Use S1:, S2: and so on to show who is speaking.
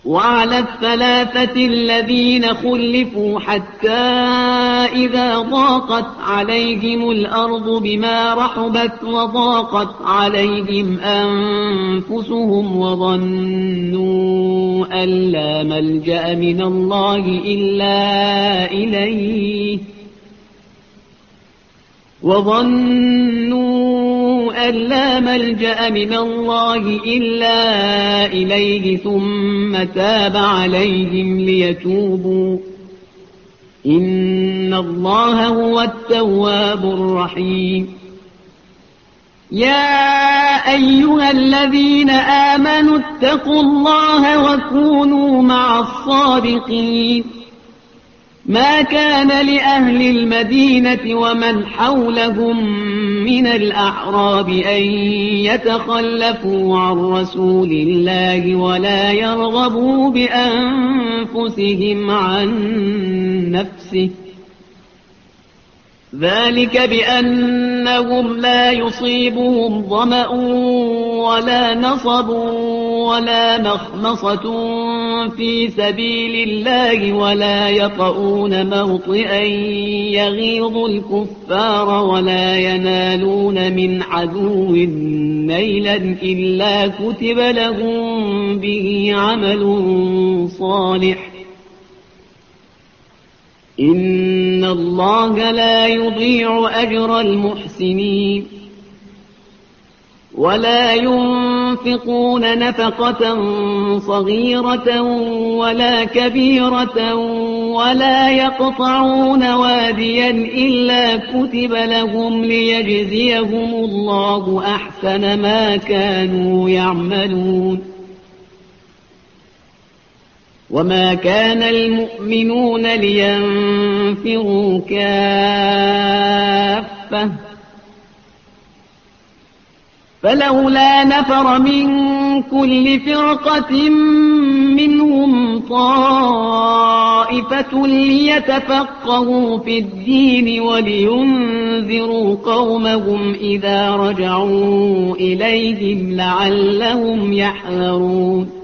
S1: وعلى الثلاثة الذين خلفوا حتى إذا ضاقت عليهم الأرض بما رحبت وضاقت عليهم أنفسهم وظنوا أن لا ملجأ من الله إلا إليه ثم تاب عليهم ليتوبوا إن الله هو التواب الرحيم. يا أيها الذين آمنوا اتقوا الله وكونوا مع الصادقين. ما كان لأهل المدينة ومن حولهم من الأعراب أن يتخلفوا عن رسول الله ولا يرغبوا بأنفسهم عن نفسه، ذلك بأنهم لا يصيبهم ظمأ ولا نصب ولا مخمصة في سبيل الله ولا يطؤون موطئا يغيظ الكفار ولا ينالون من عدو نيلا إلا كتب لهم به عمل صالح إن الله لا يضيع أجر المحسنين. ولا ينفقون نفقة صغيرة ولا كبيرة ولا يقطعون واديا إلا كتب لهم ليجزيهم الله أحسن ما كانوا يعملون. وما كان المؤمنون لينفروا كافة فلولا نفر من كل فرقة منهم طائفة ليتفقهوا في الدين ولينذروا قومهم إذا رجعوا إليهم لعلهم يحذرون.